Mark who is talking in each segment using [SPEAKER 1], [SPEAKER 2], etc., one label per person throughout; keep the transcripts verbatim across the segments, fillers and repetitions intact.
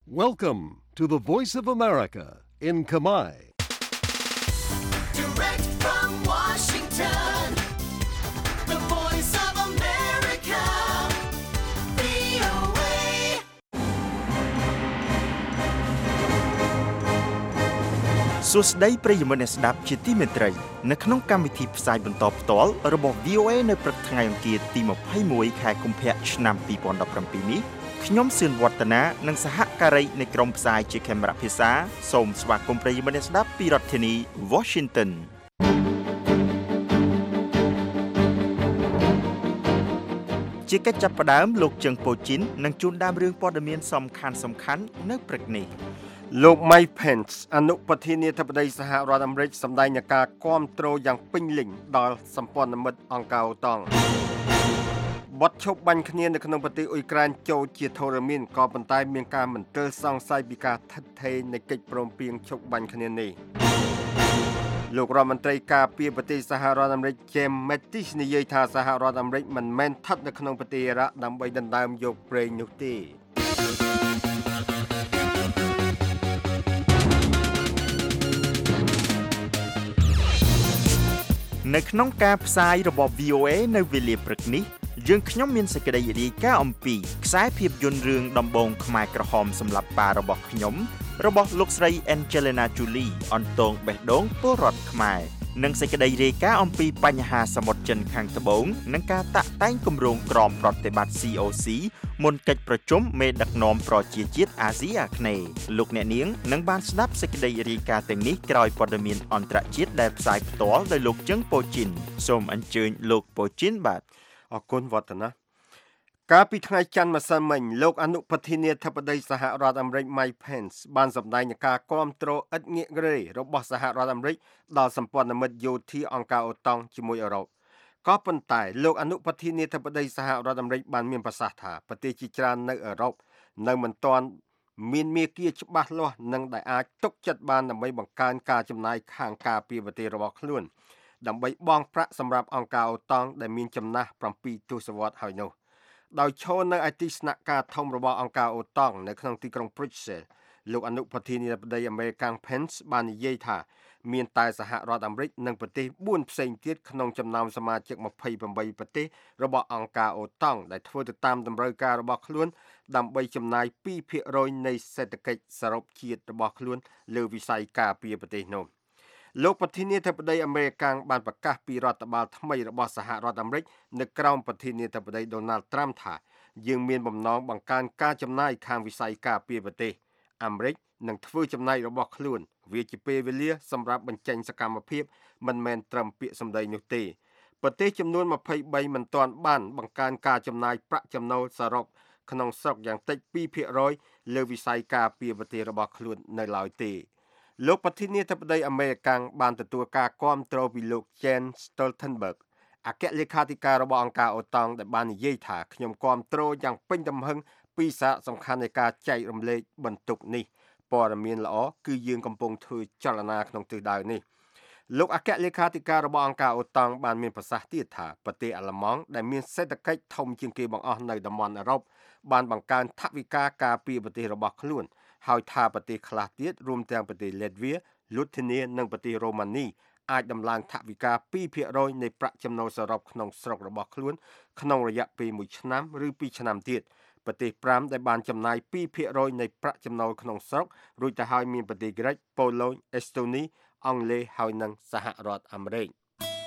[SPEAKER 1] Welcome to the Voice of America in Khmer.
[SPEAKER 2] Direct from Washington, the Voice of America, វី អូ เอ
[SPEAKER 3] សួស្តីប្រិយមិត្តអ្នកស្ដាប់ជាទីមេត្រីនៅក្នុងកម្មវិធីផ្សាយបន្តផ្ទាល់របស់ វី អូ เอ នៅព្រឹកថ្ងៃអង្គារទីម្ភៃមួយខែកុម្ភៈឆ្នាំពីរពាន់ដប់ប្រាំពីរនេះខ្ញុំសឿនវឌ្ឍនានិងសហការីនៃក្រុមផ្សាយជាខេមរៈភាសាសូមស្វាគមន៍ប្រិយមិត្តអ្នកស្ដាប់ពីរដ្ឋធានី Washington ជាកិច្ចចាប់ផ្ដើមលោកជឹងប៉ូជីននឹងជួនដើមរឿងព័ត៌មានសំខាន់សំខាន់នៅព្រឹកនេះ
[SPEAKER 4] លោក Mike Pence អនុប្រធានាធិបតីសហរដ្ឋអាមេរិកសម្ដែងនឹងការគាំទ្រយ៉ាងពេញលេញដល់សម្ព័ន្ធមិត្តអង្គការអូតង់បទឈប់បាញ់គ្នានៅក្នុងប្រទេសអ៊ុយក្រែនចូលជាធរមានក៏ប៉ុន្តែមានការមន្ទិលសង្ស័យពីការថិតថេរនៃកិច្ចព្រមព្រៀងឈប់បាញ់គ្នានេះលោករដ្ឋមន្ត្រីការពារប្រទេសសហរដ្ឋអាមេរិក James Mattis និយាយថាសហរដ្ឋអាមេរិកមិនមែនស្ថិតនៅក្នុងប្រទេសអ៊ីរ៉ាក់ដើម្បីដណ្ដើមយកប្រេងនោះទេ
[SPEAKER 3] នៅក្នុងការផ្សាយរបស់ វី អូ เอ នៅវេលាព្រឹកនេះយើងខ្ញុំមានសេចក្តីរាយការណ៍អំពីខ្សែភាពយន្តរឿងដំបងខ្មែរក្រហមសម្រាប់ប៉ារបស់ខ្ញុំរបស់លោកស្រី Angelina Jolie អន្តងបេះដូងពលរដ្ឋខ្មែរនិងសេចក្តីរាយការណ៍អំពីបញ្ហាសមុទ្រចិនខាងត្បូងនិងការតាក់តែងគម្រោងក្រមប្រតិបត្តិ ซี អូ ซี មុនកិច្ចប្រជុំមេដឹកនាំប្រជាជាតិអាស៊ីអាគ្នេយ៍លោកអ្នកនាងនឹងបានស្ដាប់សេចក្តីរាយការណ៍ទាំងនេះក្រោយព័ត៌មានអន្តរជាតិដែលផ្សាយផ្ទាល់ដោយលោកជឹងប៉ូជីនសូមអញ្ជើញលោកប៉ូជីនបាទ
[SPEAKER 4] អរគុណវឌ្ឍនាកាលពីថ្ងៃច័ន្ទម្សិលមិញលោកអនុប្រធានាធិបតីសហរដ្ឋអាមេរិក Mike Pence បានសម្ដែងនឹងការគាំទ្រឥតងាករេរបស់សហរដ្ឋអាមេរិកដល់សម្ព័ន្ធមិត្តយោធាអង្គការអូតង់ជាមួយអឺរ៉ុបក៏ប៉ុន្តែលោកអនុប្រធានាធិបតីសហរដ្ឋអាមេរិកបានមានប្រសាសន៍ថាប្រទេសជាច្រើននៅអឺរ៉ុបនៅមិនទាន់មានមាគ៌ាច្បាស់លាស់និងដែលអាចទុកចិត្តបានដើម្បីបង្កើនការចំណាយខាងការពារប្រទេសរបស់ខ្លួនដើម្បីបង់ប្រាក់សម្រាប់អង្គការអូតង់ដែលមានចំណាស់ប្រាំពីរទសវត្សរ៍ហើយនោះដោយឈរនៅឯទីស្នាក់ការធំរបស់អង្គការអូតង់នៅក្នុងទីក្រុង Brussels លោកអនុប្រធានាធិបតីអាមេរិក Pence បាននិយាយថាមានតែសហរដ្ឋអាមេរិកនិងប្រទេសបួនផ្សេងទៀតក្នុងចំណោមសមាជិកម្ភៃប្រាំបីប្រទេសរបស់អង្គការអូតង់ដែលធ្វើទៅតាមតម្រូវការរបស់ខ្លួនដើម្បីចំណាយពីរភាគរយនៃសេដ្ឋកិច្ចសរុបជាតិរបស់ខ្លួនលើវិស័យការពារប្រទេសនោះលោកប្រធានាធិបតីអាមេរិកបានប្រកាសពីរដ្ឋបាលថ្មីរបស់សហរដ្ឋអាមេរិកនៅក្រោមប្រធានាធិបតី Donald Trump ថាយើងមានបំណងបង្កើនការចំណាយខាងវិស័យការពារប្រទេសអាមេរិកនឹងធ្វើចំណាយរបស់ខ្លួនវាជាពេលវេលាសម្រាប់បញ្ចេញសកម្មភាពមិនមែនត្រឹមពាក្យសម្ដីនោះទេប្រទេសចំនួនម្ភៃបីមិនទាន់បានបង្កើនការចំណាយប្រាក់ចំណូលសរុបក្នុងស្រុកយ៉ាងតិចពីរភាគរយលើវិស័យការពារប្រទេសរបស់ខ្លួននៅឡើយទេលោកប្រធានាធិបតីអាមេរិកបានទទួលការគាំទ្រពីលោក Jens Stoltenberg អគ្គលេខាធិការរបស់អង្គការអូតង់ដែលបាននិយាយថាខ្ញុំគាំទ្រយ៉ាងពេញទំហឹងពីសារៈសំខាន់នៃការចែករំលែកបន្ទុកនេះព័ត៌មានល្អគឺយើងកំពុងធ្វើចលនាក្នុងទិសដៅនេះលោកអគ្គលេខាធិការរបស់អង្គការអូតង់បានមានប្រសាសន៍ទៀតថាប្រទេសអាល្លឺម៉ង់ដែលមានសេដ្ឋកិច្ចធំជាងគេបង្អស់នៅតំបន់អឺរ៉ុបបានបង្កើនថវិកាការពារប្រទេសរបស់ខ្លួនហើយថាប្រទេសខ្លះទៀតរួមទាំងប្រទេសលេតវីលូធីនីនិងប្រទេសរ៉ូម៉ានីអាចដំឡើងថវិកាពីរភាគរយនៃប្រាក់ចំណូលសរុបក្នុងស្រុករបស់ខ្លួនក្នុងរយៈពេលមួយឆ្នាំឬពីរឆ្នាំទៀតប្រទេសប្រាំដែលបានចំណាយពីរភាគរយនៃប្រាក់ចំណូលក្នុងស្រុករួចទៅហើយមានប្រទេសក្រិចប៉ូឡូញអេស្តូនីអង់គ្លេសហើយនិងសហរដ្ឋអាមេរិក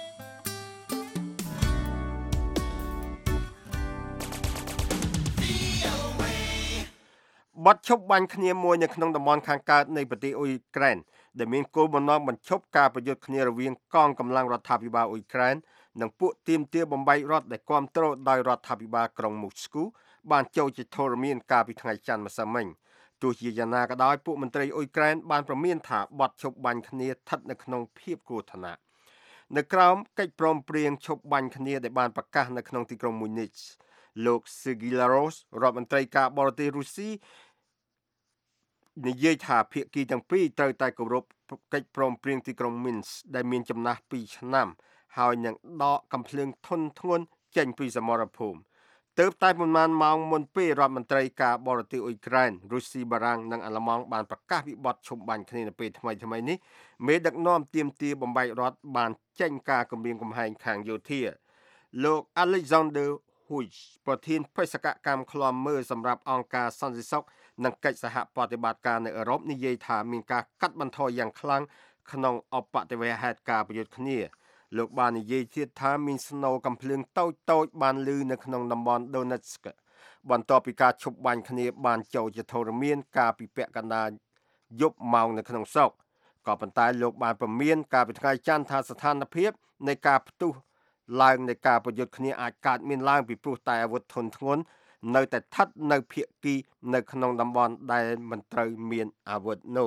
[SPEAKER 4] បទឈប់បាញ់គ្នាមួយនៅក្នុងតំបន់ខាងកើតនៃប្រទេសអ៊ុយក្រែនដែលមានគោលបំណងបញ្ឈប់ការប្រយុទ្ធគ្នារវាងកងកម្លាំងរដ្ឋាភិបាលអ៊ុយក្រែននិងពួកទាមទារបំបែករដ្ឋដែលគាំទ្រដោយរដ្ឋាភិបាលក្រុងមូស្គូបានចូលជាធរមានកាលពីថ្ងៃច័ន្ទម្សិលមិញទោះជាយ៉ាងណាក៏ដោយពួកមន្ត្រីអ៊ុយក្រែនបានប្រមានថាបទឈប់បាញ់គ្នាស្ថិតនៅក្នុងភាពគ្រោះថ្នាក់នៅក្រោមកិច្ចព្រមព្រៀងឈប់បាញ់គ្នាដែលបានប្រកាសនៅក្នុងទីក្រុងមូនីចលោក Sergei Lavrov រដ្ឋមន្ត្រីការបរទេសរុស្ស៊ីនិយាយថាភាគីទាំងពីរត្រូវតែគោរពកិច្ចព្រមព្រៀងទីក្រុង Minsk ដែលមានចំណាស់ពីរឆ្នាំហើយនឹងដកកំភ្លើងធុនធ្ងន់ចេញពីសមរភូមិទើបតែប្រមាណម៉ោងមុនពេលរដ្ឋមន្ត្រីការបរទេសអ៊ុយក្រែនរុស្ស៊ីបារាំងនិងអាល្លឺម៉ង់បានប្រកាសវិបត្តិឈប់បាញ់គ្នានៅពេលថ្មីថ្មីនេះមេដឹកនាំទាមទារបំបែករដ្ឋបានចេញការគម្រាមកំហែងខាងយោធាលោក Alexander Huich ប្រធានបេសកកម្មឃ្លាំមើលសម្រាប់អង្គការសន្តិសុខនិងកិច្ចសហប្រតិបត្តិការនៅអឺរ៉ុបនិយាយថាមានការកាត់បន្ថយយ៉ាងខ្លាំងក្នុងអបតិវហេតុការប្រយុទ្ធគ្នាលោកបាននិយាយទៀតថាមានស្នូរកំភ្លើងតូចតូចបានលឺនៅក្នុងតំបន់ Donetsk បន្ទាប់ពីការឈប់បាញ់គ្នាបានចូលជាធរមានការពិពាក់កណ្ដាលយប់ម៉ោងនៅក្នុងស្រុកក៏ប៉ុន្តែលោកបានព្រមានការពីថ្ងៃច័ន្ទថាស្ថានភាពនៃការផ្ទុះឡើងនៃការប្រយុទ្ធគ្នាអាចកើតមានឡើងពីព្រោះតែអាវុធធុនធ្ងន់នៅតែស្ថិតនៅភាគីនៅក្នុងតំបន់ដែលមិនត្រូវមានអាវុធនោះ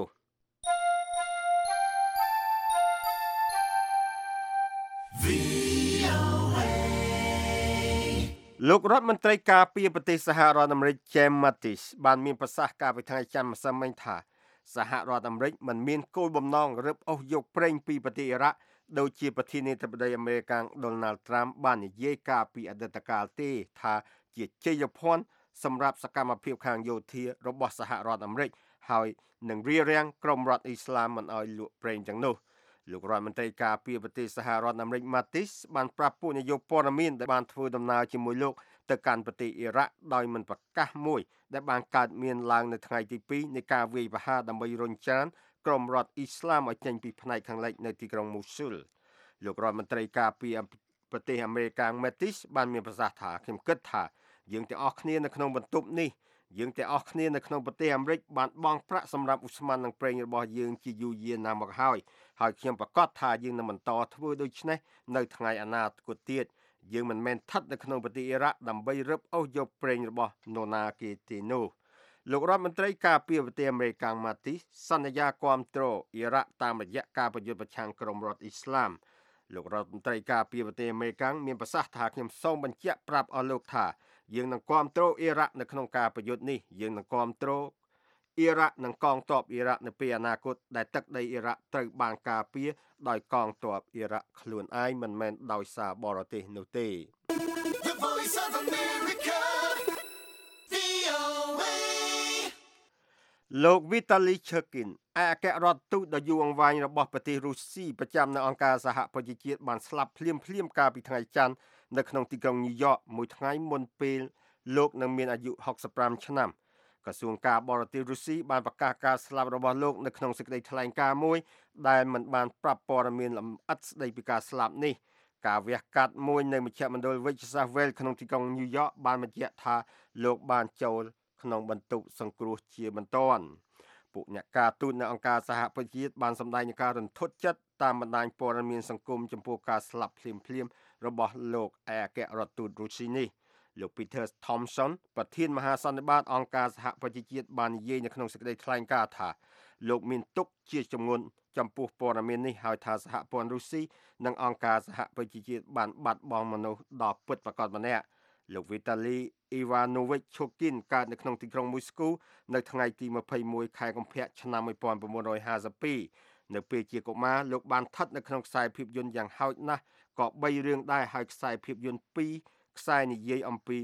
[SPEAKER 4] លោករដ្ឋមន្ត្រីការពារប្រទេសសហរដ្ឋអាមេរិក James Mattis បានមានប្រសាសន៍កាលពីថ្ងៃច័ន្ទម្សិលមិញថាសហរដ្ឋអាមេរិកមិនមានគោលបំណងរឹបអូសយកប្រេងពីប្រទេសអ៊ីរ៉ាក់ដោយជាប្រធានាធិបតីអាមេរិក Donald Trump បាននិយាយកាលពីអតីតកាលទេថាជាជ័យភ័ណ្ឌសម្រាប់សកម្មភាពខាងយោធារបស់សហរដ្ឋអាមេរិកហើយនឹងរារាំងក្រុមរដ្ឋអ៊ីស្លាមមិនឲ្យលក់ប្រេងទាំងនោះលោករដ្ឋមន្ត្រីការពារប្រទេសសហរដ្ឋអាមេរិក Mattis បានប្រាប់ពួកនាយកព័ត៌មានដែលបានធ្វើដំណើរជាមួយលោកទៅកាន់ប្រទេសអ៊ីរ៉ាក់ដោយមិនប្រកាសមួយដែលបានកើតមានឡើងនៅថ្ងៃទីពីរនៃការវាយប្រហារដើម្បីរុញច្រានក្រុមរដ្ឋអ៊ីស្លាមឲ្យចេញពីផ្នែកខាងលិចនៅទីក្រុងមូស៊ូលលោករដ្ឋមន្ត្រីការពារប្រទេសអាមេរិក Mattis បានមានប្រសាសន៍ថាខ្ញុំគិតថាយើងទាំងអស់គ្នានៅក្នុងបន្ទប់នេះយើងទាំងអស់គ្នានៅក្នុងប្រទេសអាមេរិកបានបង់ប្រាក់សម្រាប់ឧស្ម័ននិងប្រេងរបស់យើងជាយូរយារណាស់មកហើយហើយខ្ញុំប្រកាសថាយើងនឹងបន្តធ្វើដូច្នេះនៅថ្ងៃអនាគតទៀតយើងមិនមែនស្ថិតនៅក្នុងប្រទេសអ៊ីរ៉ាក់ដើម្បីរឹបអូសយកប្រេងរបស់នរណាគេទេនោះលោករដ្ឋមន្ត្រីការពារប្រទេសអាមេរិក Mattis សន្យាគាំទ្រអ៊ីរ៉ាក់តាមរយៈការប្រយុទ្ធប្រឆាំងក្រុមរដ្ឋអ៊ីស្លាមលោករដ្ឋមន្ត្រីការពារប្រទេសអាមេរិកមានប្រសាសន៍ថាខ្ញុំសូមបញ្ជាក់ប្រាប់អស់លោកថាយើងនឹងគាំទ្រអ៊ីរ៉ាក់នៅក្នុងការប្រយុទ្ធនេះយើងនឹងគាំទ្រអ៊ីរ៉ាក់និងកងទ័ពអ៊ីរ៉ាក់នៅពេលអនាគតដែលទឹកដីអ៊ីរ៉ាក់ត្រូវបានការពារដោយកងទ័ពអ៊ីរ៉ាក់ខ្លួនឯងមិនមែនដោយសារបរទេសនោះទេ
[SPEAKER 2] The Voice of America, វី អូ เอ
[SPEAKER 4] លោក Vitaly Churkin ឯកអគ្គរដ្ឋទូតដ៏យូរអង្វែងរបស់ប្រទេសរុស្ស៊ីប្រចាំនៅអង្គការសហប្រជាជាតិបានស្លាប់ភ្លាមភ្លាមកាលពីថ្ងៃច័ន្ទនៅក្នុងទីក្រុងញូវយ៉កមួយថ្ងៃមុនពេលលោកនឹងមានអាយុហុកសិបប្រាំឆ្នាំក្រសួងការបរទេសរុស្ស៊ីបានប្រកាសការស្លាប់របស់លោកនៅក្នុងសេចក្តីថ្លែងការណ៍មួយដែលមិនបានប្រាប់ព័ត៌មានលម្អិតស្តីពីការស្លាប់នេះការវះកាត់មួយនៅមជ្ឈមណ្ឌលវិទ្យាសាស្ត្រវែលក្នុងទីក្រុងញូវយ៉កបានបញ្ជាក់ថាលោកបានចូលក្នុងបន្ទុកសង្គ្រោះជាបន្ទាន់ពួកអ្នកការទូតនៅអង្គការសហប្រជាជាតិបានសម្ដែងនឹងការរន្ធត់ចិត្តតាមបណ្ដាញព័ត៌មានសង្គមចំពោះការស្លាប់ភ្លាមៗរបស់លោកឯកអគ្គរដ្ឋទូតរុស្ស៊ីនេះលោក Peter Thompson ប្រធានមហាសន្និបាតអង្គការសហប្រជាជាតិបាននិយាយនៅក្នុងសេចក្តីថ្លែងការណ៍ថាលោកមានទុកជាជំងឺចំពោះព័ត៌មាននេះហើយថាសហព័ន្ធរុស្ស៊ីនិងអង្គការសហប្រជាជាតិបានបាត់បង់មនុស្សដ៏ពិតប្រាកដម្នាក់លោក Vitaly Ivanovich Churkin កើតនៅក្នុងទីក្រុងមូស្គូនៅថ្ងៃទីម្ភៃមួយខែកុម្ភៈឆ្នាំmột nghìn chín trăm hai mươi haiនៅពេលជាកុមារលោកបានស្ថិតនៅក្នុងខ្សែភាពយន្តយ៉ាងហោចណាស់ក៏បីរឿងដែរហើយខ្សែភាពយន្តពីរខ្សែនិយាយអំពី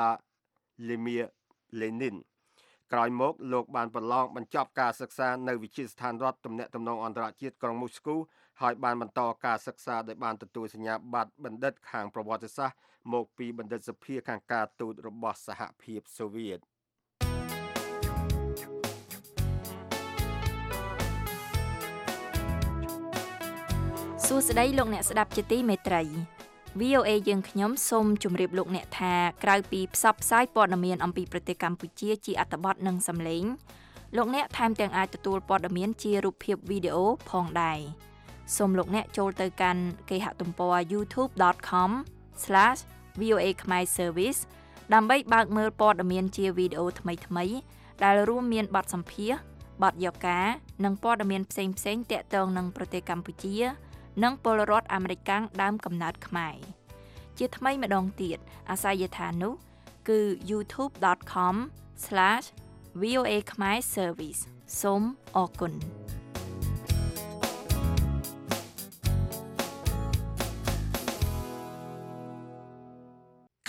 [SPEAKER 4] Vladimir Lenin ក្រោយមកលោកបានប្រឡងបញ្ចប់ការសិក្សានៅវិទ្យាស្ថានរដ្ឋទំនាក់ទំនងអន្តរជាតិក្រុងមូស្គូហើយបានបន្តការសិក្សាដោយបានទទួលសញ្ញាបត្របណ្ឌិតខាងប្រវត្តិសាស្ត្រមកពីបណ្ឌិតសភាខាងការទូតរបស់សហភាពសូវៀត
[SPEAKER 5] សួស្តីលោកអ្នកស្ដាប់ជាទីមេត្រី វី អូ เอ យើងខ្ញុំសូមជម្រាបលោកអ្នកថាក្រៅពីផ្សព្វផ្សាយព័ត៌មានអំពីប្រទេសកម្ពុជាជាអត្ថបទនិងសំឡេងលោកអ្នកថែមទាំងអាចទទួលព័ត៌មានជារូបភាពវីដេអូផងដែរសូមលោកអ្នកចូលទៅកាន់គេហទំព័រ ยูทูบ ដត com ស្លាស វី អូ เอ ខ្មែរ Service ដើម្បីបើកមើលព័ត៌មានជាវីដេអូថ្មីៗដែលរួមមានបទសម្ភាសន៍បទយកការនិងព័ត៌មានផ្សេងៗទាក់ទងនឹងប្រទេសកម្ពុជានិងពលរដ្ឋអាមេរិកដើមកំណើតខ្មែរជាថ្មីម្ដងទៀតអាសយដ្ឋាននោះគឺ ยูทูบ ដត com ស្លាស វី អូ เอ ខ្មែរ Service សូមអរគុណ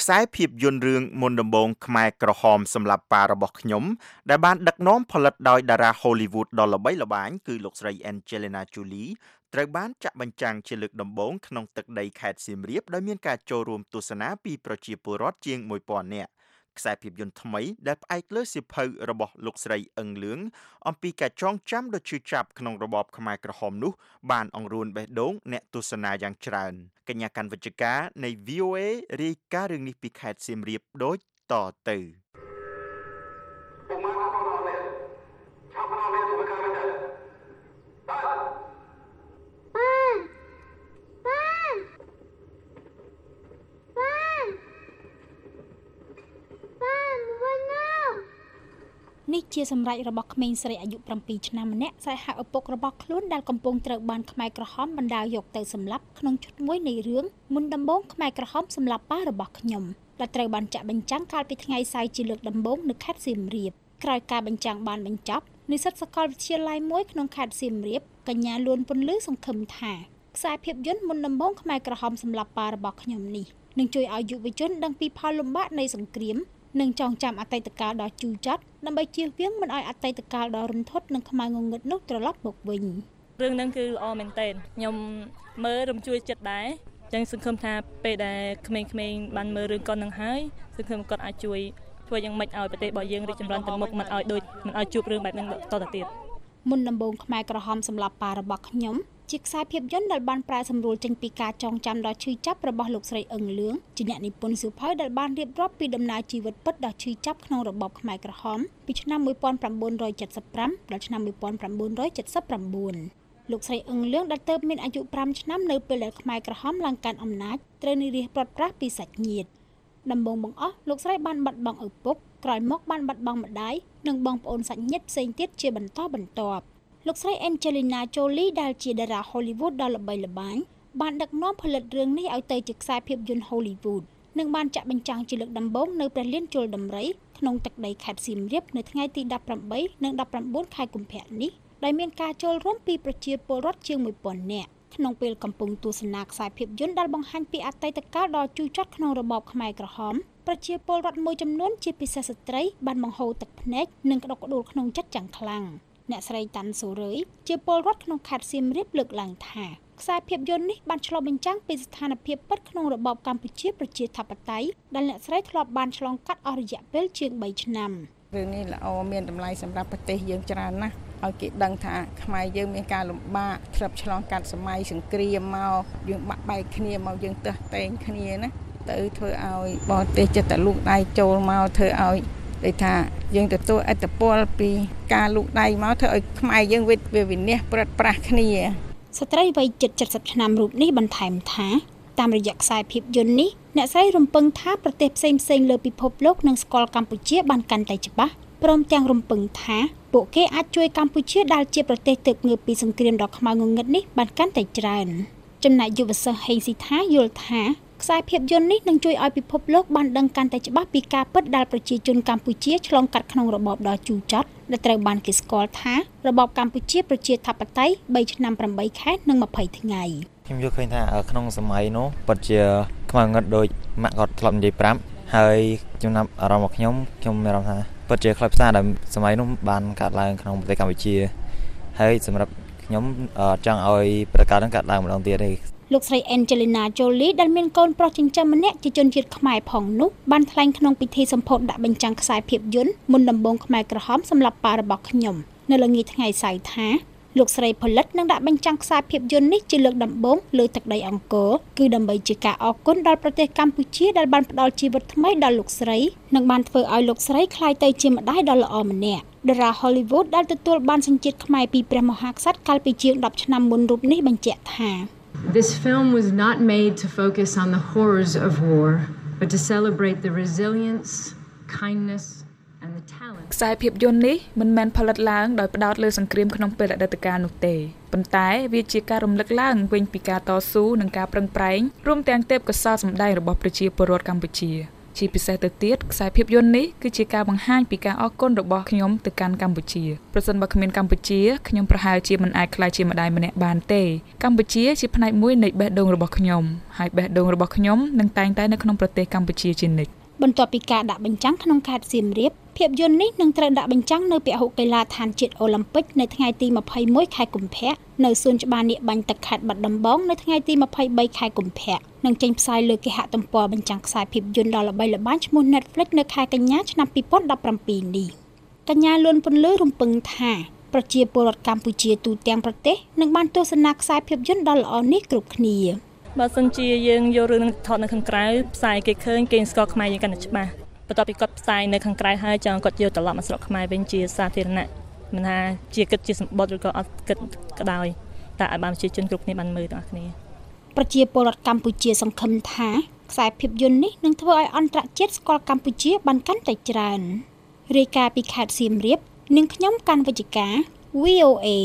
[SPEAKER 3] ខ្សែភាពយន្តរឿងមុនដំបូងខ្មែរក្រហមសម្រាប់ប៉ារបស់ខ្ញុំដែលបានដឹកនាំផលិតដោយតារា Hollywood ដ៏ល្បីល្បាញគឺលោកស្រី Angelina Jolie ត្រូវបានចាក់បញ្ចាំងជាលើកដំបូងក្នុងទឹកដីខេត្តសៀមរាបដោយមានការចូលរួមទស្សនាពីប្រជាពលរដ្ឋជាងមួយពាន់នាក់ខ្សែភាពយន្តថ្មីដែលផ្អែកលើសៀវភៅរបស់លោកស្រីអឹងលឿងអំពីការចងចាំដ៏ឈឺចាប់ក្នុងរបបខ្មែរក្រហមនោះបានអង្រួនបេះដូងអ្នកទស្សនាយ៉ាងច្រើនកញ្ញាកាន់វិជ្ជការនៃ វី អូ เอ រាយការណ៍រឿងនេះពីខេត្តសៀមរាបដូចតទៅ
[SPEAKER 6] នេះជាសម្រេចរបស់ក្មេងស្រីអាយុប្រាំពីរឆ្នាំម្នាក់ស្រែហៅឪពុករបស់ខ្លួនដែលកំពុងត្រូវបានខ្មែរក្រហមបណ្ដាលយកទៅសម្លាប់ក្នុងឈុតមួយនៃរឿងមុនដំបូងខ្មែរក្រហមសម្លាប់ប៉ារបស់ខ្ញុំដែលត្រូវបានចាក់បញ្ចាំងកាលពីថ្ងៃសៅរ៍ជាលើកដំបូងនៅខេត្តសៀមរាបក្រោយការបញ្ចាំងបានបញ្ចប់និស្សិតសាកលវិទ្យាល័យមួយក្នុងខេត្តសៀមរាបកញ្ញាលួនពន្លឺសង្ឃឹមថាខ្សែភាពយន្តមុនដំបូងខ្មែរក្រហមសម្លាប់ប៉ារបស់ខ្ញុំនេះនឹងជួយឲ្យយុវជនដឹងពីផលលំបាកនៃសង្គ្រាមនិងចងចាំអតីតកាលដ៏ជូរចត់ដើម្បីជៀសវាងមិនឲ្យអតីតកាលដ៏រន្ធត់និងខ្មៅងងឹតនោះត្រឡប់មកវិញ
[SPEAKER 7] រឿងហ្នឹងគឺល្អមែនទែនខ្ញុំមើលរំជួយចិត្តដែរចឹងសង្ឃឹមថាពេលដែលក្មេងៗបានមើលរឿងកុននឹងហើយសង្ឃឹមគាត់អាចជួយធ្វើយ៉ាងម៉េចឲ្យប្រទេសរបស់យើងរីកចម្រើនទៅមុខមិនឲ្យដូចមិនឲ្យជួបរឿងបែបហ្នឹងតទៅទៀត
[SPEAKER 6] មុនដំបូងខ្មែរក្រហមសម្លាប់ប៉ារបស់ខ្ញុំជាខ្សែភាពយន្តដែលបានប្រែសម្រួលចេញពីការចងចាំដ៏ឈឺចាប់របស់លោកស្រីអឹងលឿងជាអ្នកនិពន្ធសៀវភៅដែលបានរៀបរាប់ពីដំណើរជីវិតពិតដ៏ឈឺចាប់ក្នុងរបបខ្មែរក្រហមពីឆ្នាំmột nghìn chín trăm bảy mươi lămដល់ឆ្នាំmột nghìn chín trăm bảy mươi chínលោកស្រីអឹងលឿងដែលទើបមានអាយុប្រាំឆ្នាំនៅពេលដែលខ្មែរក្រហមឡើងកាន់អំណាចត្រូវនិរាសព្រាត់ប្រាសពីសាច់ញាតិដំបូងបង្អស់លោកស្រីបានបាត់បង់ឪពុកក្រោយមកបានបាត់បង់ម្ដាយនិងបងប្អូនសាច់ញាតិផ្សេងទៀតជាបន្តបន្ទាប់លោកស្រី Angelina Jolie ដែលជាតារា Hollywood ដ៏ល្បីល្បាញបានដឹកនាំផលិតរឿងនេះឲ្យទៅជាខ្សែភាពយន្ត Hollywood និងបានចាក់បញ្ចាំងជាលើកដំបូងនៅព្រះលានជលដំរីក្នុងទឹកដីខេត្តសៀមរាបនៅថ្ងៃទីដប់ប្រាំបីនិងដប់ប្រាំបួនខែកុម្ភៈនេះដែលមានការចូលរួមពីប្រជាពលរដ្ឋជាងមួយពាន់នាក់ក្នុងពេលកំពុងទស្សនាខ្សែភាពយន្តដែលបង្ហាញពីអតីតកាលដ៏ជូរចត់ក្នុងរបបខ្មែរក្រហមប្រជាពលរដ្ឋមួយចំនួនជាពិសេសស្ត្រីបានបង្ហូរទឹកភ្នែកនិងក្តុកក្តួលក្នុងចិត្តយ៉ាងខ្លាំងអ្នកស្រីតាន់សូរឿយជាពលរដ្ឋក្នុងខេត្តសៀមរាបលើកឡើងថាខ្សែភាពយន្តនេះបានឆ្លុះបញ្ចាំងពីស្ថានភាពពិតក្នុងរបបកម្ពុជាប្រជាធិបតេយ្យដែលអ្នកស្រីធ្លាប់បានឆ្លងកាត់អស់រយៈពេលជាងបីឆ្នាំ
[SPEAKER 8] រឿងនេះល្អមានតម្លៃសម្រាប់ប្រទេសយើងច្រើនណាស់ឲ្យគេដឹងថាខ្មែរយើងមានការលំបាកធ្លាប់ឆ្លងកាត់សម័យសង្គ្រាមមកយើងបាក់បែកគ្នាមកយើងទើសតែងគ្នាណាទៅធ្វើឲ្យបរទេសចិត្តតែលូកដៃចូលមកធ្វើឲ្យដូចថាយើងទទួលឥទ្ធិពលពីការលូកដៃមកធ្វើឲ្យខ្មែរយើងវាវិនិច្ឆ័យប្រត់ប្រាស់គ្នា
[SPEAKER 6] ស្ត្រីវ័យជិត칠십ឆ្នាំរូបនេះបន្ថែមថាតាមរយៈខ្សែភាពយន្តនេះអ្នកស្រីរំពឹងថាប្រទេសផ្សេងផ្សេងលើពិភពលោកនឹងស្គាល់កម្ពុជាបានកាន់តែច្បាស់ព្រមទាំងរំពឹងថាពួកគេអាចជួយកម្ពុជាដែលជាប្រទេសទើបងើបពីសង្គ្រាមដ៏ខ្មៅងងឹតនេះបានកាន់តែច្រើនចំណែកយុវសិស្សហេងស៊ីថាយល់ថាខ្សែភាពយន្តនេះនឹងជួយឲ្យពិភពលោកបានដឹងកាន់តែច្បាស់ពីការពិតដែលប្រជាជនកម្ពុជាឆ្លងកាត់ក្នុងរបបដ៏ជូរចត់ដែលត្រូវបានគេស្គាល់ថារបបកម្ពុជាប្រជាធិបតេយ្យបីឆ្នាំប្រាំបីខែនិងម្ភៃថ្ងៃ
[SPEAKER 9] ខ្ញុំយល់ឃើញថាក្នុងសម័យនោះពិតជាខ្មៅងឹតដោយម៉ាក់គាត់ធ្លាប់និយាយប្រាប់ហើយចំណាប់អារម្មណ៍របស់ខ្ញុំខ្ញុំមានអារម្មណ៍ថាពិតជាខ្លឹមសារដែលសម័យនោះបានកើតឡើងក្នុងប្រទេសកម្ពុជាហើយសម្រាប់ខ្ញុំចង់ឲ្យប្រកាសនឹងកើតឡើងម្ដងទៀតទេ
[SPEAKER 6] លោកស្រី Angelina Jolie ដែលមានកូនប្រុសចិញ្ចឹមម្នាក់ជាជនជាតិខ្មែរផងនោះបានថ្លែងក្នុងពិធីសម្ពោធដាក់បញ្ចាំងខ្សែភាពយន្តមុនដំបូងខ្មែរក្រហមសម្រាប់ប៉ារបស់ខ្ញុំនៅល្ងាចថ្ងៃសៅរ៍ថាលោកស្រីផលិតនិងដាក់បញ្ចាំងខ្សែភាពយន្តនេះជាលើកដំបូងលើទឹកដីអង្គរគឺដើម្បីជាការអរគុណដល់ប្រទេសកម្ពុជាដែលបានផ្ដល់ជីវិតថ្មីដល់លោកស្រីនិងបានធ្វើឲ្យលោកស្រីក្លាយទៅជាម្ដាយដ៏ល្អម្នាក់តារា Hollywood ដែលទទួលបានសញ្ជាតិខ្មែរពីព្រះមហាក្សត្រកាលពីជាងដប់ឆ្នាំមុនរូបនេះបញ្ជាក់ថា
[SPEAKER 10] This film was not made to focus on the horrors of war, but to celebrate the resilience, kindness, and the talent.
[SPEAKER 11] ខ្សែភាពយន្តនេះមិនមែនផលិតឡើងដោយផ្ដោតលើសង្គ្រាមក្នុងពេលអតីតកាលនោះទេប៉ុន្តែវាជាការរំលឹកឡើងវិញពីការតស៊ូនិងការប្រឹងប្រែងរួមទាំងទេពកោសល្យសម្ដែងរបស់ប្រជាពលរដ្ឋកម្ពុជាជាពិសេសទៅទៀតខ្សែភាពយន្តនេះគឺជាការបង្ហាញពីការអរគុណរបស់ខ្ញុំទៅកាន់កម្ពុជាប្រសិនបើគ្មានកម្ពុជាខ្ញុំប្រហែលជាមិនអាចក្លាយជាម្ដាយម្នាក់បានទេកម្ពុជាជាផ្នែកមួយនៃបេះដូងរបស់ខ្ញុំហើយបេះដូងរបស់ខ្ញុំនឹងតែងតែនៅក្នុងប្រទេសកម្ពុជាជានិច្ច
[SPEAKER 6] បន្ទាប់ពីការដាក់បញ្ចាំងក្នុងខេត្តសៀមរាបភាពយន្តនេះនឹងត្រូវដាក់បញ្ចាំងនៅពហុកីឡដ្ឋានជាតិអូឡ িম্প ពិកនៅថ្ងៃទីម្ភៃមួយខែកុម្ភៈនៅសួនច្បារនាគបាញ់ទឹកខេត្តបាត់ដំបងនៅថ្ងៃទីម្ភៃបីខែកុម្ភៈនិងចេញផ្សាយលើគេហទំព័របញ្ចាំងខ្សែភាពយន្តដ៏ល្បីល្បាញឈ្មោះ Netflix នៅខែកញ្ញាឆ្នាំពីរពាន់ដប់ប្រាំពីរនេះកញ្ញាលួនពន្លឺរំពឹងថាប្រជាពលរដ្ឋកម្ពុជាទូទាំងប្រទេសនឹងបានទស្សនាខ្សែភាពយន្តដ៏ល្អនេះគ្រប់គ្នា
[SPEAKER 7] បើសិនជាយើងយករឿងនឹងថតនៅខាងក្រៅផ្សាយគេឃើញគេស្គាល់ខ្មែរយើងកាន់តែច្បាស់បន្ទាប់ពីគាត់ផ្សាយនៅខាងក្រៅហើយចង់គាត់យកត្រឡប់មកស្រុកខ្មែរវិញជាសាធារណៈមិនថាជាគិតជាសម្បត្តិឬក៏អត់គិតក៏ដោយតែឲ្យបានប្រជាជនគ្រប់គ្នាបានមើលទាំងអស់គ្នា
[SPEAKER 6] ប្រជាពលរដ្ឋកម្ពុជាសង្ឃឹមថាខ្សែភាពយន្តនេះនឹងធ្វើឲ្យអន្តរជាតិស្គាល់កម្ពុជាបានកាន់តែច្រើនរាយការណ៍ពីខេត្តសៀមរាបនាងខ្ញុំកាន់វិជ្ជការ វី អូ เอ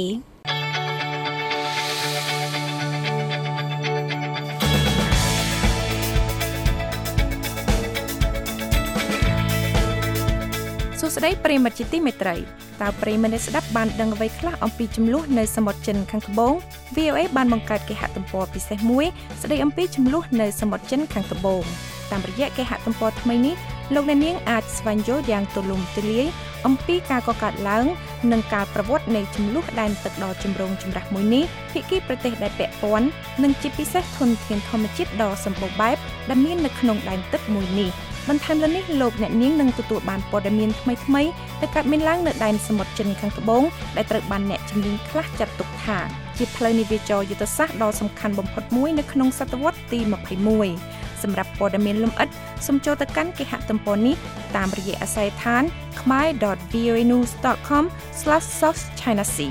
[SPEAKER 5] សួស្តីប្រិយមិត្តជាទីមេត្រីតើប្រិយមិត្តស្ដាប់បានដឹងអ្វីខ្លះអំពីចំនួននៅសមុទ្រចិនខាងត្បូង វី អូ เอ បានបង្កើតគេហទំព័រពិសេសមួយស្ដីអំពីចំនួននៅសមុទ្រចិនខាងត្បូងតាមរយៈគេហទំព័រថ្មីនេះលោកអ្នកនាងអាចស្វែងយល់យ៉ាងទូលំទូលាយអំពីការកកើតឡើងនិងការប្រវត្តិនៃចំនួនដែនទឹកដ៏ចម្រូងចម្រាសមួយនេះភាគីប្រទេសដែលពាក់ព័ន្ធនិងជាពិសេសធនធានធម្មជាតិដ៏សម្បូរបែបដែលមាននៅក្នុងដែនទឹកមួយនេះបន្ថែមលើនេះលោកអ្នកនាងនឹងទទួលបានព័ត៌មានថ្មីថ្មីដែលកើតមានឡើងនៅដែនសមុទ្រចិនខាងត្បូងដែលត្រូវបានអ្នកជំនាញខ្លះចាត់ទុកថាជាផ្លូវនាវាចរយុទ្ធសាស្ត្រដ៏សំខាន់បំផុតមួយនៅក្នុងសតវត្សទីម្ភៃមួយសម្រាប់ព័ត៌មានលម្អិតសូមចូលទៅកាន់គេហទំព័រនេះតាមរយៈអាស័យដ្ឋាន ខមៃ ដត វី អូ เอ นิวส์ ដត com ស្លាស south china sea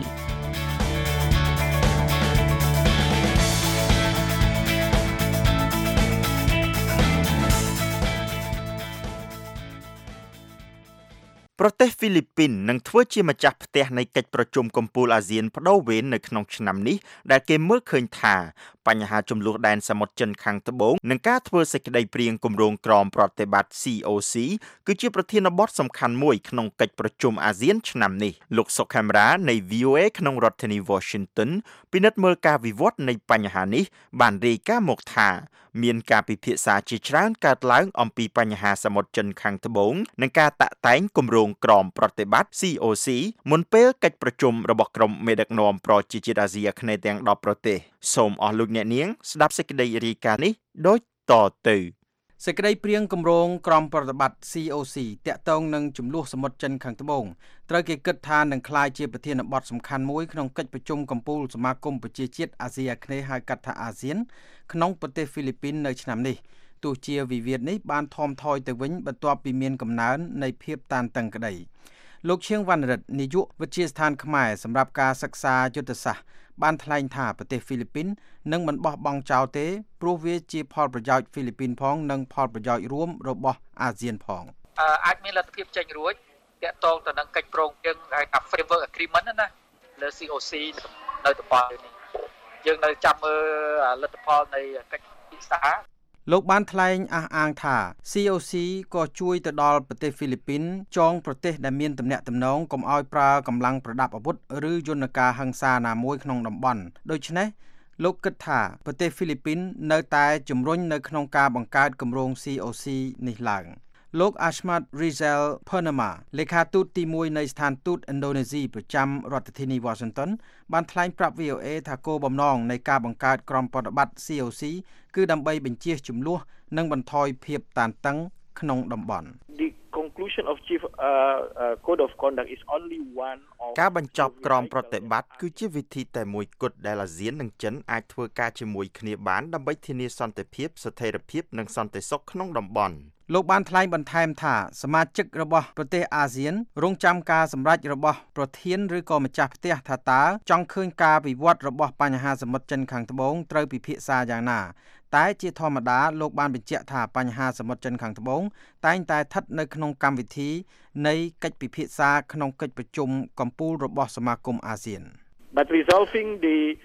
[SPEAKER 3] ប្រទេសហ្វីលីពីននឹងធ្វើជាម្ចាស់ផ្ទះនៃកិច្ចប្រជុំកំពូលអាស៊ានបដូវវេននៅក្នុងឆ្នាំនេះដែលគេមើលឃើញថាបញ្ហាចំនួនដែនសមុទ្រចិនខាងត្បូងនិងការធ្វើសេចក្តីព្រាងគម្រោងក្រមប្រតិបត្តិ ซี អូ ซี គឺជាប្រធានបទសំខាន់មួយក្នុងកិច្ចប្រជុំអាស៊ានឆ្នាំនេះលោកសុខេមរានៃ វី អូ เอ ក្នុងរដ្ឋធានី Washington ពិនិត្យមើលការវិវត្តនៃបញ្ហានេះបានរាយការណ៍មកថាមានការពិភាក្សាជាច្រើនកើតឡើងអំពីបញ្ហាសមុទ្រចិនខាងត្បូងនិងការតាក់តែងគម្រោងក្រមប្រតិបត្តិ ซี អូ ซี មុនពេលកិច្ចប្រជុំរបស់ក្រុមមេដឹកនាំប្រជាជាតិអាស៊ីអាគ្នេយ៍ទាំងដប់ប្រទេសសូមអស់លោកអ្នកនាងស្ដាប់សេចក្តីរាយការណ៍នេះដូចតទៅ
[SPEAKER 12] សេចក្តីព្រាងគម្រោងក្រមប្រតិបត្តិ ซี អូ ซี តាក់ទងនឹងចំនួនសមុទ្រចិនខាងត្បូងត្រូវគេគិតថានឹងក្លាយជាប្រធានបទសំខាន់មួយក្នុងកិច្ចប្រជុំកំពូលសមាគមប្រជាជាតិអាស៊ីអាគ្នេយ៍ហៅកាត់ថាអាស៊ានក្នុងប្រទេសហ្វីលីពីននៅឆ្នាំនេះទោះជាវិវាទនេះបានថមថយទៅវិញបន្ទាប់ពីមានកំណើននៃភាពតានតឹងក្តីលោកឈៀងវណ្ណរិទ្ធនាយកវិទ្យាស្ថានខ្មែរសម្រាប់ការសិក្សាយុទ្ធសាស្ត្របានថ្លែងថាប្រទេសហ្វីលីពីននឹងមិនបោះបង់ចោលទេព្រោះវាជាផលប្រយោជន៍ហ្វីលីពីនផងនិងផលប្រយោជន៍រួមរបស់អាស៊ានផង
[SPEAKER 13] អាចមានលទ្ធភាពចេញរួចតាក់ទងទៅនឹងកិច្ចព្រមព្រៀងហៅថា Framework Agreement ណាលើ ซี អូ ซี នៅតំបន់នេះយើងនៅចាំមើលលទ្ធផលនៃកិច្ចពិសា
[SPEAKER 12] លោកបានថ្លែងអះអាងថា ซี អូ ซี ក៏ជួយទៅដល់ប្រទេសហ្វីលីពីនចងប្រទេសដែលមានទំនាក់ទំនងកុំឲ្យប្រើកម្លាំងប្រដាប់អាវុធឬយន្តការហិង្សាណាមួយក្នុងតំបន់ដូច្នេះលោកគិតថាប្រទេសហ្វីលីពីននៅតែជំរុញនៅក្នុងការបង្កើតគម្រោង ซี អូ ซี នេះឡើងលោក Ahmad Rizal Purnama លេខាទូតទីមួយនៃស្ថានទូតឥណ្ឌូនេស៊ីប្រចាំរដ្ឋធានី Washington បានថ្លែងប្រាប់ វី អូ เอ ថាគោលបំណងនៃការបង្កើតក្រុមប្រតិបត្តិ ซี អូ ซี គឺដើម្បីបញ្ជៀសជម្លោះនិងបន្ថយភាពតានតឹងក្នុងតំបន់
[SPEAKER 14] The conclusion of chief uh, uh, code of conduct is only one of
[SPEAKER 3] ការបញ្ចប់ក្រមប្រតិបត្តិគឺជាវិធីតែមួយគត់ដែលអាស៊ាននិងចិនអាចធ្វើការជាមួយគ្នាបានដើម្បីធានាសន្តិភាពស្ថិរភាពនិងសន្តិសុខក្នុងតំបន់
[SPEAKER 12] លោកបានថ្លែងបន្ថែមថាសមាជិករបស់ប្រទេសអាស៊ានរងចាំការសម្រេចរបស់ប្រធានឬក៏ម្ចាស់ផ្ទះថាតើចង់ឃើញការវិវត្តរបស់បញ្ហាសមុទ្រចិនខាងត្បូងត្រូវពិភាក្សាយ៉ាងណាតែជាធម្មតាលោកបានបញ្ជាក់ថាបញ្ហាសមុទ្រចិនខាងត្បូងតែងតែស្ថិតនៅក្នុងកម្មវិធីនៃកិច្ចពិភាក្សាក្នុងកិច្ចប្រជុំកំពូលរបស់សមាគមអាស៊ាន
[SPEAKER 14] But resolving the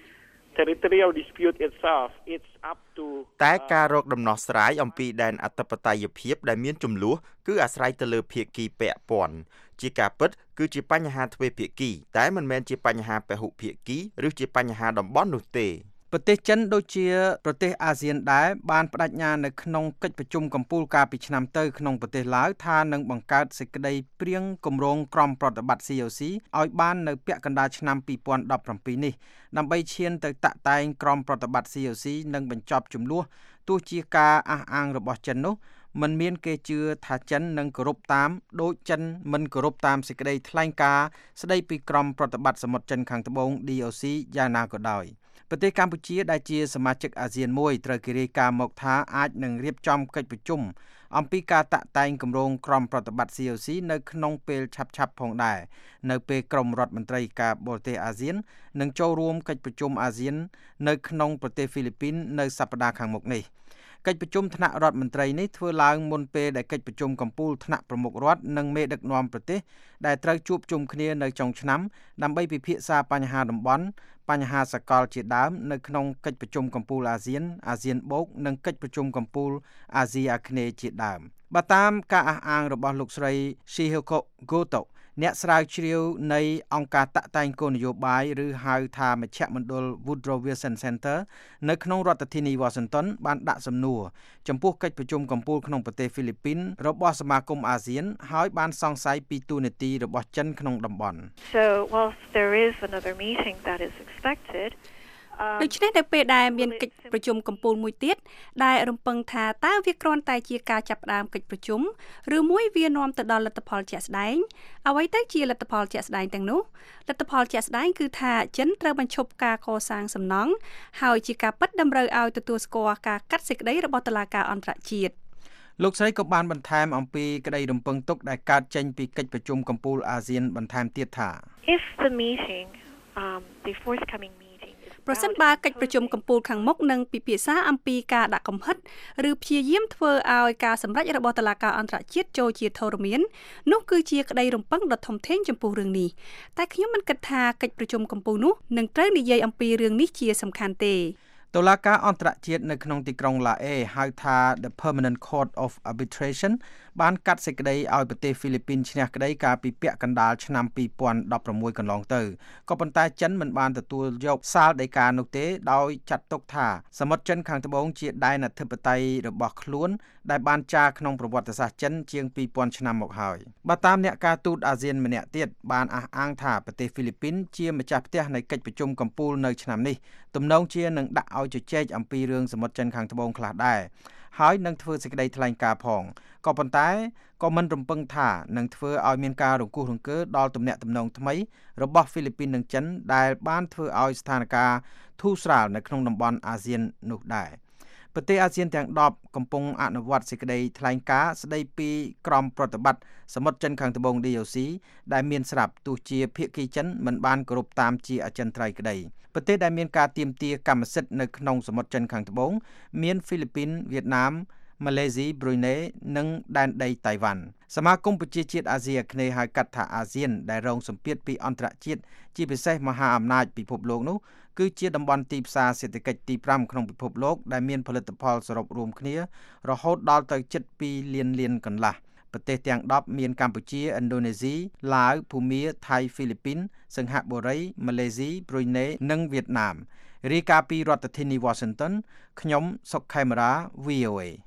[SPEAKER 14] territorial dispute itself, it's up to
[SPEAKER 3] តែការរកដំណោះស្រាយអំពីដែនអធិបតេយ្យភាពដែលមានចំនួនគឺអាស្រ័យទៅលើភាគីពាក់ព័ន្ធជាការពិតគឺជាបញ្ហាទ្វេភាគីតែមិនមែនជាបញ្ហាពហុភាគីឬជាបញ្ហាតំបន់នោះទេ
[SPEAKER 12] ប្រទេសចិនដូចជាប្រទេសអាស៊ានដែរបានបដិញ្ញានៅក្នុងកិច្ចប្រជុំកំពូលកាលពីឆ្នាំទៅក្នុងប្រទេសឡាវថានឹងបង្កើតសេចក្តីព្រៀងគម្រោងក្រុមប្រតិបត្តិ ซี អូ ซี ឲ្យបាននៅពាក់កណ្ដាលឆ្នាំពីរពាន់ដប់ប្រាំពីរនេះដើម្បីឈានទៅតាក់តែងក្រុមប្រតិបត្តិ ซี អូ ซี និងបញ្ចប់ចំនួនទោះជាការអះអាងរបស់ចិននោះមិនមានគេជឿថាចិននឹងគោរពតាមដូចចិនមិនគោរពតាមសេចក្តីថ្លែងការណ៍ស្តីពីក្រុមប្រតិបត្តិសមុទ្រចិនខាងត្បូង ឌី អូ ស៊ី យ៉ាងណាក៏ដោយប្រទេសកម្ពុជាដែលជាសមាជិកអាស៊ានមួយត្រូវគេរាយការណ៍មកថាអាចនឹងរៀបចំកិច្ចប្រជុំអំពីការតាក់តែងគម្រោងក្រុមប្រតិបត្តិ ซี អូ ซี នៅក្នុងពេលឆាប់ៗផងដែរនៅពេលក្រុមរដ្ឋមន្ត្រីការបរទេសអាស៊ាននឹងចូលរួមកិច្ចប្រជុំអាស៊ាននៅក្នុងប្រទេសហ្វីលីពីននៅសប្តាហ៍ខាងមុខនេះកិច្ចប្រជុំថ្នាក់រដ្ឋមន្ត្រីនេះធ្វើឡើងមុនពេលដែលកិច្ចប្រជុំកំពូលថ្នាក់ប្រមុខរដ្ឋនិងមេដឹកនាំប្រទេសដែលត្រូវជួបជុំគ្នានៅចុងឆ្នាំដើម្បីពិភាក្សាបញ្ហាតំបន់បញ្ហាសកលជាដើមនៅក្នុងកិច្ចប្រជុំកំពូលអាស៊ានអាស៊ានបូកនិងកិច្ចប្រជុំកំពូលអាស៊ីអាគ្នេយ៍ជាដើមបើតាមការអះអាងរបស់លោកស្រី Shihoko Goto អ្នកស្រាវជ្រាវនៃអង្គការតាក់តែងគោលនយោបាយឬហៅថាមជ្ឈមណ្ឌល Woodrow Wilson Center នៅក្នុងរដ្ឋធានី Washington បានដាក់សំណួរចំពោះកិច្ចប្រជុំកំពូលក្នុងប្រទេសហ្វីលីពីនរបស់សមាគមអាស៊ានហើយបានសង្ស័យពីទូនាទីរបស់ចិនក្នុងតំបន់
[SPEAKER 15] So whilst there is another meeting that is expected
[SPEAKER 16] ដូច្នេះនៅពេលដែលមានកិច្ចប្រជុំកំពូលមួយទៀតដែលរំពឹងថាតើវាគ្រាន់តែជាការចាប់ផ្ដើមកិច្ចប្រជុំឬមួយវានាំទៅដល់លទ្ធផលជាក់ស្ដែងអ្វីទៅជាលទ្ធផលជាក់ស្ដែងទាំងនោះលទ្ធផលជាក់ស្ដែងគឺថាចិនត្រូវបញ្ឈប់ការកសាងសំណង់ហើយជាការពិតតម្រូវឲ្យទទួលស្គាល់ការកាត់សេចក្តីរបស់តុលាការអន្តរជាតិ
[SPEAKER 12] លោកស្រីក៏បានបន្ថែមអំពីក្តីរំពឹងទុកដែលកើតចេញពីកិច្ចប្រជុំកំពូលអាស៊ានបន្ថែមទៀតថា
[SPEAKER 15] If the meeting um the forthcoming
[SPEAKER 16] ប្រសិនបើកិច្ចប្រជុំកំពូលខាងមុខនឹងពិភាក្សាអំពីការដាក់កំហិតឬព្យាយាមធ្វើឲ្យការសម្រេចរបស់តុលាការអន្តរជាតិចូលជាធរមាននោះគឺជាក្តីរំពឹងដ៏ធំធេងចំពោះរឿងនេះតែខ្ញុំមិនគិតថាកិច្ចប្រជុំកំពូលនោះនឹងត្រូវនិយាយអំពីរឿងនេះជាសំខាន់ទេ
[SPEAKER 12] តុលាការអន្តរជាតិនៅក្នុងទីក្រុងឡាអេហៅថា The Permanent Court of Arbitration បានកាត់សេចក្តីឲ្យប្រទេសហ្វីលីពីនឈ្នះក្តីកាលពីពាក់កណ្ដាលឆ្នាំពីរពាន់ដប់ប្រាំមួយកន្លងទៅក៏ប៉ុន្តែចិនមិនបានទទួលយកសាលដីកានោះទេដោយចាត់ទុកថាសមុទ្រចិនខាងត្បូងជាដែនអធិបតេយ្យរបស់ខ្លួនដែលបានចារក្នុងប្រវត្តិសាស្ត្រចិនជាងពីរពាន់ឆ្នាំមកហើយបើតាមអ្នកការទូតអាស៊ានម្នាក់ទៀតបានអះអាងថាប្រទេសហ្វីលីពីនជាម្ចាស់ផ្ទះនៃកិច្ចប្រជុំកំពូលនៅឆ្នាំនេះទំនងជានឹងដាក់ឲ្យជជែកអំពីរឿងសមុទ្រចិនខាងត្បូងខ្លះដែរហើយនឹងធ្វើសេចក្តីថ្លែងការណ៍ផងក៏ប៉ុន្តែក៏មិនរំពឹងថានឹងធ្វើឲ្យមានការរង្គោះរង្គើដល់ទំនាក់ទំនងថ្មីរបស់ហ្វីលីពីននិងចិនដែលបានធ្វើឲ្យស្ថានភាពធូរស្រាលនៅក្នុងតំបន់អាស៊ាននោះដែរប្រទេសអាស៊ានទាំងដប់កំពុងអនុវត្តសេចក្តីថ្លែងការណ៍ស្តីពីក្រុមប្រតិបត្តិសមុទ្រចិនខាងត្បូង ឌី អូ ស៊ី ដែលមានស្រាប់ទោះជាភាគីចិនមិនបានគោរពតាមជាអចិន្ត្រៃយ៍ក្តីប្រទេសដែលមានការទាមទារកម្មសិទ្ធិនៅក្នុងសមុទ្រចិនខាងត្បូងមានហ្វីលីពីនវៀតណាមម៉ាឡេស៊ីប្រ៊ុយណេនិងដែនដីតៃវ៉ាន់សមាគមប្រជាជាតិអាស៊ីអាគ្នេយ៍ហៅកាត់ថាអាស៊ានដែលរងសម្ពាធពីអន្តរជាតិជាពិសេសមហាអំណាចពិភពលោកនោះគឺជាតំបន់ទីផ្សារសេដ្ឋកិច្ចទីប្រាំក្នុងពិភពលោកដែលមានផលិតផលសរុបរួមគ្នារហូតដល់ទៅជិតពីរលានលានកន្លះប្រទេសទាំងដប់មានកម្ពុជាឥណ្ឌូនេស៊ីឡាវភូមាថៃហ្វីលីពីនសិង្ហបុរីម៉ាឡេស៊ីប្រ៊ុយណេនិងវៀតណាមរាយការណ៍ពីរដ្ឋធានី Washington ខ្ញុំសុកខេមរា វី អូ เอ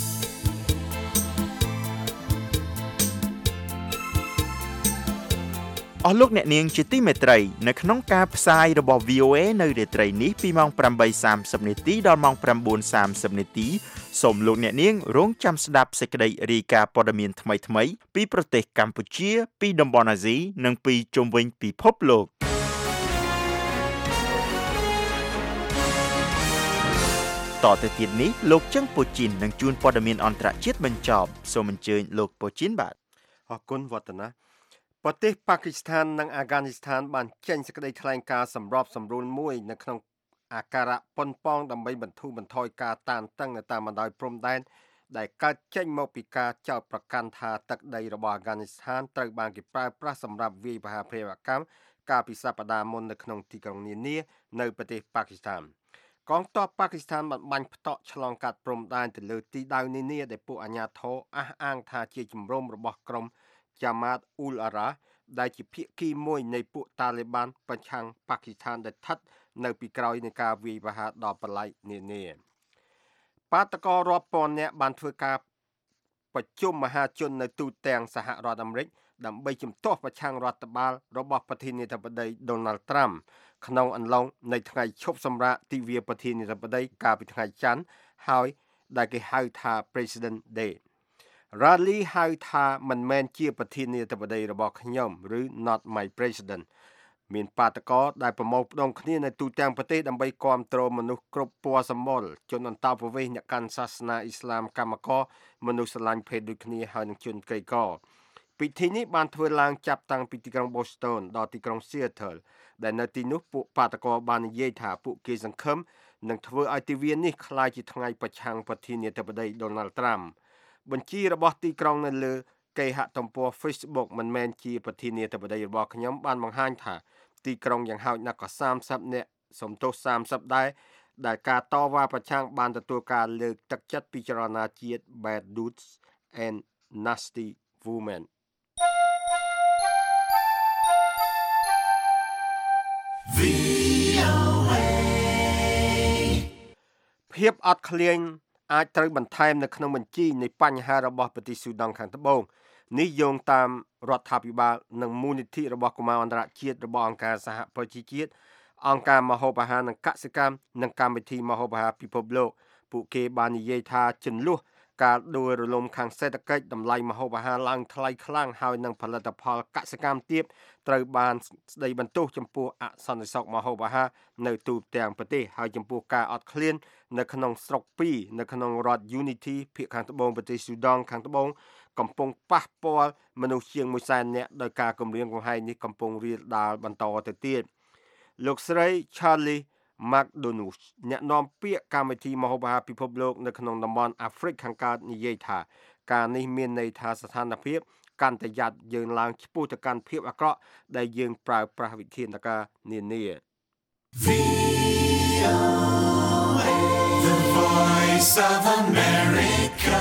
[SPEAKER 3] អស់លោកអ្នកនាងជាទីមេត្រីនៅក្នុងការផ្សាយរបស់ វី អូ เอ នៅរាត្រីនេះពីម៉ោង ប្រាំបីសាមសិបនាទីដល់ម៉ោង ប្រាំបួនសាមសិបនាទីសូមលោកអ្នកនាងរងចាំស្ដាប់សេចក្តីរាយការណ៍ព័ត៌មានថ្មីៗពីប្រទេសកម្ពុជាពីតំបន់អាស៊ីនិងពីជុំវិញពិភពលោកតទៅទៀតនេះលោកចឹងពូជីននឹងជួនព័ត៌មានអន្តរជាតិបញ្ចប់សូមអញ្ជើញលោកពូជីនបាទ
[SPEAKER 4] អរគុណវឌ្ឍនាប្រទេសប៉ាគីស្ថាននិងអាហ្គានីស្ថានបានចេញសេចក្តីថ្លែងការណ៍សម្របសម្រួលមួយនៅក្នុងអាការៈប៉ុនប៉ងដើម្បីបន្ធូរបន្ថយការតានតឹងនៅតាមបណ្ដោយព្រំដែនដែលកើតចេញមកពីការចោទប្រកាន់ថាទឹកដីរបស់អាហ្គានីស្ថានត្រូវបានគេប្រើប្រាស់សម្រាប់វាយប្រហារភេរវកម្មកាលពីសប្តាហ៍មុននៅក្នុងទីក្រុងនានានៅប្រទេសប៉ាគីស្ថានកងទ័ពប៉ាគីស្ថានបានបាញ់ផ្តក់ឆ្លងកាត់ព្រំដែនទៅលើទីដៅនានាដែលពួកអាជ្ញាធរអះអាងថាជាជំរំរបស់ក្រុមយ៉ាម៉ាតអ៊ូលអារ៉ាដែលជាភាគីមួយនៃពួកតាលីបានប្រឆាំងប៉ាគីស្ថានដែលស្ថិតនៅពីក្រោយនៃការវាយប្រហារដ៏ប្រឡាយនានាបាតកោរាប់ពាន់នាក់បានធ្វើការប្រជុំមហាជននៅទូទាំងសហរដ្ឋអាមេរិកដើម្បីជំទាស់ប្រឆាំងរដ្ឋបាលរបស់ប្រធានាធិបតី Donald Trump ក្នុងអំឡុងនៃថ្ងៃឈប់សម្រាកទិវាប្រធានាធិបតីកាលពីថ្ងៃច័ន្ទហើយដែលគេហៅថា President Day Rally ហៅថាមិនមែនជាប្រធានាធិបតីរបស់ខ្ញុំឬ Not my president មានបាតកោដែលប្រមូលផ្ដុំគ្នានៅទូទាំងប្រទេសដើម្បីគាំទ្រមនុស្សគ្រប់ពណ៌សម្បុរជនអន្តោប្រវេសន៍អ្នកកាន់សាសនាអ៊ីស្លាមកម្មករមនុស្សស្រឡាញ់ភេទដូចគ្នាហើយនឹងជនក្រីក្រពិធីនេះបានធ្វើឡើងចាប់តាំងពីទីក្រុង Boston ដល់ទីក្រុង Seattle ដែលនៅទីនោះពួកបាតកោបាននិយាយថាពួកគេសង្ឃឹមនឹងធ្វើឲ្យទិវានេះក្លាយជាថ្ងៃប្រឆាំងប្រធានាធិបតី Donald Trump បញ្ជីរបស់ទីក្រុងនៅលើគេហទំព័រ Facebook មិនមែនជាប្រធានាធិបតីរបស់ខ្ញុំបានបង្ហាញថាទីក្រុងយ៉ាងហោចណាស់ក៏សាមសិបនាក់សំទោសសាមសិបដែរដែលការតវ៉ាប្រឆាំងបានទទួលការលើកទឹកចិត្តពីចលនាជាតិ Bad Dudes and Nasty Women ភាពអត់ឃ្លានអាចត្រូវបន្ថែមនៅក្នុងបញ្ជីនៃបញ្ហារបស់ប្រទេសស៊ូដង់ខាងត្បូងនេះយោងតាមរដ្ឋាភិបាលនិងមូលនិធិរបស់កុមារអន្តរជាតិរបស់អង្គការសហប្រជាជាតិអង្គការមហូបអាហារនិងកសិកម្មនិងកម្មវិធីមហូបអាហារពិភពលោកពួកគេបាននិយាយថាចន្លោះការដួលរលំខាងសេដ្ឋកិច្ចតម្លៃមហូបអាហារឡើងថ្លៃខ្លាំងហើយនឹងផលិតផលកសិកម្មទៀតត្រូវបានស្ដីបន្ទោសចំពោះអសន្តិសុខមហូបអាហារនៅទូទាំងប្រទេសហើយចំពោះការអត់ឃ្លាននៅក្នុងស្រុកពីរនៅក្នុងរដ្ឋ Unity ភាគខាងត្បូងប្រទេសស៊ូដង់ខាងត្បូងកំពុងប៉ះពាល់មនុស្សជាងមួយសែននាក់ដោយការគំរាមកំហែងនេះកំពុងរាលដាលបន្តទៅទៀតលោកស្រី Charlie McDonough អ្នកនាំពាក្យកម្មវិធីមហូបអាហារពិភពលោកនៅក្នុងតំបន់អាហ្វ្រិកខាងកើតនិយាយថាការនេះមានន័យថាស្ថានភាពកាន់តែយ៉ាប់យើងឡើងឆ្ពោះទៅកាន់ភាពអាក្រក់ដែលយើងប្រើប្រាស់វិធានការនានា The Voice of America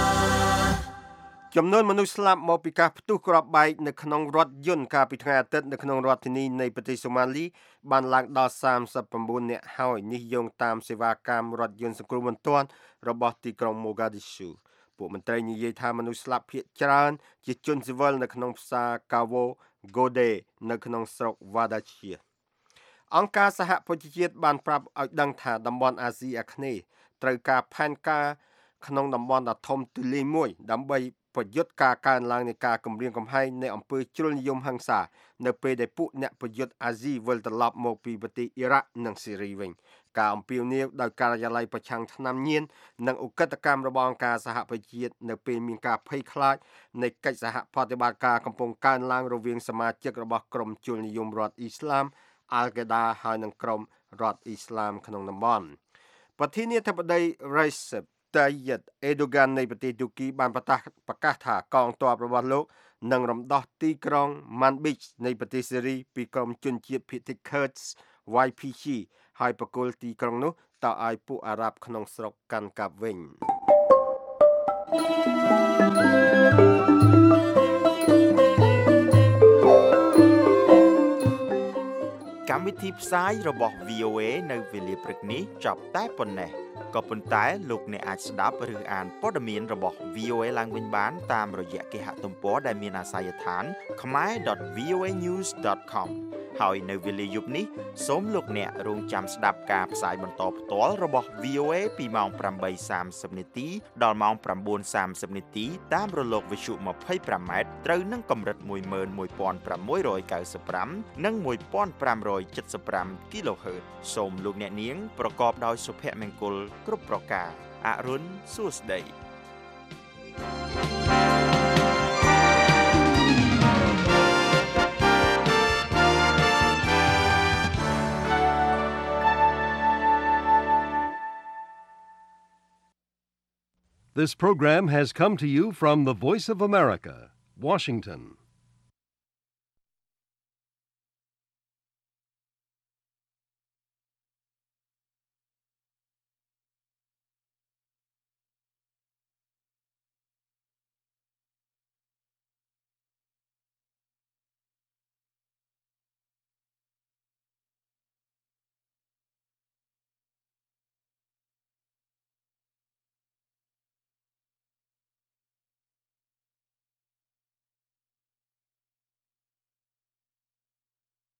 [SPEAKER 4] ចំនួនមនុស្សស្លាប់មកពីការផ្ទុះគ្រាប់បែកនៅក្នុងរថយន្តកាលពីថ្ងៃអាទិត្យនៅក្នុងរដ្ឋធានីនៃប្រទេសសូម៉ាលីបានឡើងដល់សាមសិប៩នាក់ហើយនេះយោងតាមសេវាកម្មរថយន្តសង្គ្រោះបន្ទាន់របស់ទីក្រុងម៉ូហ្គាឌីស៊ូពួកមន្ត្រីនិយាយថាមនុស្សស្លាប់ភាគច្រើនជាជនស៊ីវិលនៅក្នុងផ្សារកាវ៉ូហ្គូដេនៅក្នុងស្រុកវ៉ាដាឈៀអង្គការសហប្រជាជាតិបានប្រាប់ឲ្យដឹងថាតំបន់អាស៊ីអាគ្នេយ៍ត្រូវការផែនការក្នុងតំបន់ដ៏ធំទូលាយមួយដើម្បីប្រយុទ្ធការកើនឡើងនៃការគំរាមកំហែងនៃអំពើជ្រុលនិយមហិង្សានៅពេលដែលពួកអ្នកប្រយុទ្ធអាស៊ីវិលត្រឡប់មកពីប្រទេសអ៊ីរ៉ាក់និងស៊ីរីវិញការអំពាវនាវដោយការិយាល័យប្រឆាំងថ្នាំញៀននិងឧក្រិដ្ឋកម្មរបស់អង្គការសហប្រជាជាតិនៅពេលមានការភ័យខ្លាចនៃកិច្ចសហប្រតិបត្តិការកំពុងកើនឡើងរវាងសមាជិករបស់ក្រុមជ្រុលនិយមរដ្ឋអ៊ីស្លាមអាល់កាដាហើយនិងក្រុមរដ្ឋអ៊ីស្លាមក្នុងតំបន់ប្រធានាធិបតី Recep Tayyip Erdogan នៃប្រទេសទូគីបានប្រកាសប្រកាសថាកងទ័ពរបស់លោកនឹងរំដោះទីក្រុង Manbij នៃប្រទេសសេរីពីក្រុមជនជាតិភាគតិច Kurds វ៉ៃ ភី ជី ហើយបកគលទីក្រុងនោះទៅឲ្យពួកអារ៉ាប់ក្នុងស្រុកកាន់កាប់វិញ
[SPEAKER 3] កម្មវិធីផ្សាយរបស់ វី អូ เอ នៅវេលាព្រឹកនេះចប់តែប៉ុណ្ណេះក៏ប៉ុន្តែលោកអ្នកអាចស្ដាប់ឬអានព័ត៌មានរបស់ វី អូ เอ ឡើងវិញបានតាមរយៈគេហទំព័រដែលមានអាសយដ្ឋាន khmer dot v o a news dot com ហើយនៅវេលាយប់នេះសូមលោកអ្នករងចាំស្ដាប់ការផ្សាយបន្តផ្ទាល់របស់ វី អូ เอ ពីម៉ោងប្រាំបីសាមសិបនាទីដល់ម៉ោងប្រាំបួនសាមសិបនាទីតាមរលកវិទ្យុម្ភៃប្រាំម៉ែត្រត្រូវនឹងកម្រិតមួយម៉ឺនមួយពាន់ប្រាំមួយរយកៅសិបប្រាំនិងមួយពាន់ប្រាំរយចិតសិបប្រាំ គីឡូហឺត សូមលោកអ្នកនាងប្រកបដោយសុភមង្គលគ្រប់ប្រការអរុនសួស្តី
[SPEAKER 1] This program has come to you from the Voice of America, Washington.